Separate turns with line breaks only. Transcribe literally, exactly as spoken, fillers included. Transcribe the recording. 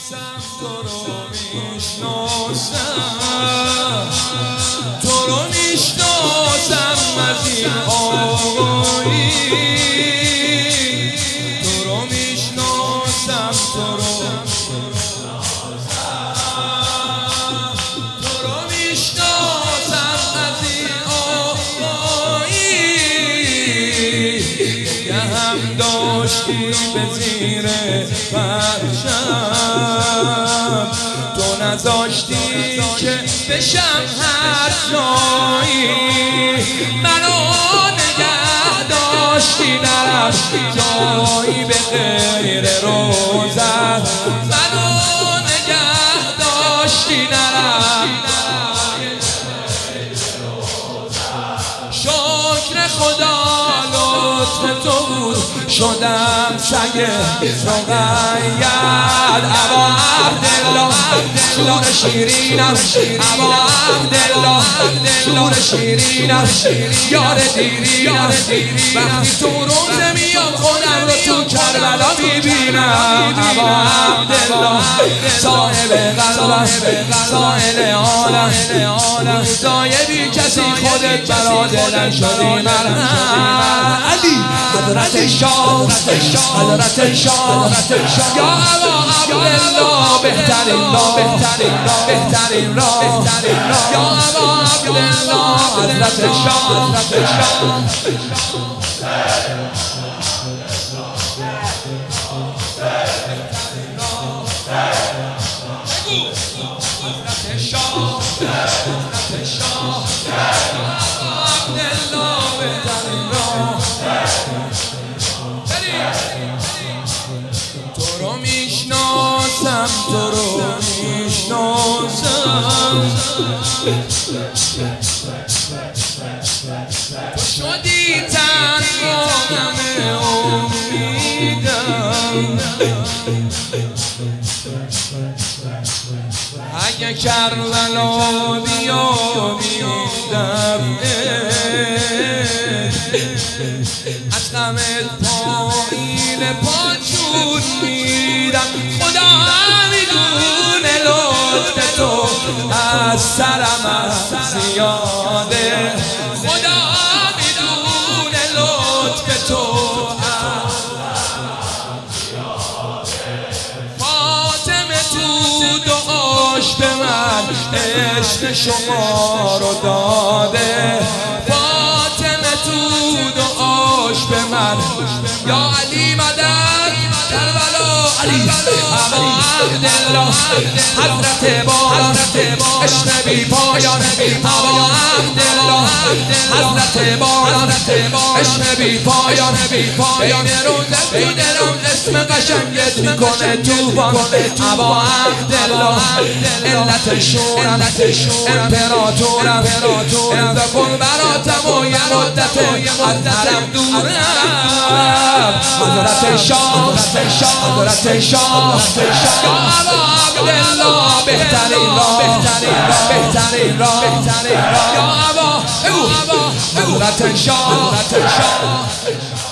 میشناسم تو رو میشناسم تو رو میشناسم از این آقایی تو رو میشناسم تو رو تو رو میشناسم از این آقایی که هم داشتی به زیر پرچم تو نذاشتی که بشم هر جایی منو نگه داشتی نرفتی جایی به غیر روزت منو نگه داشتی نرفتی شکر خدا لطف تو بود شدم سگ رقیت ابا عبدالله شور شیرینم ابا عبدالله شور شیرینم یار دیرینم وقتی تو روزه میام خودم رو تو کربلا میبینم ابا عبدالله صاحب قلبم سائل عالم روزای بی کسی خودت برا دلم شدی مرهم علی حضرت شاه حضرت شاه یا ابا عبدالله بهترین راه بهترین راه یا ابا عبدالله حضرت شاه تو رو میشناسم تو رو میشناسم تو شدی تنها همه امیدم اگه کربلا بیابی دفعه از غمت پایین پاچون میرم خدا میدونه لطف تو از سرم زیاده خدا میدونه لطف تو فاطمه تو دعاش به من عشق شما رو داده فاطمه تو دعاش به من یا علی مدد کربلا علی ابا عبدالله حضرت باران عشق بی پایان ابا عبدالله حضرت باران عشق بی پایان بین روزه تو دلم اسم قشنگت میکنه توفان ابا عبدالله علت شورم امپراتورم امضا کن براتم و یه مدت از حرم دورم حضرت شاه حضرت شاه یا ابا عبدالله بهترین راه بهترین راه یا ابا حضرت شاه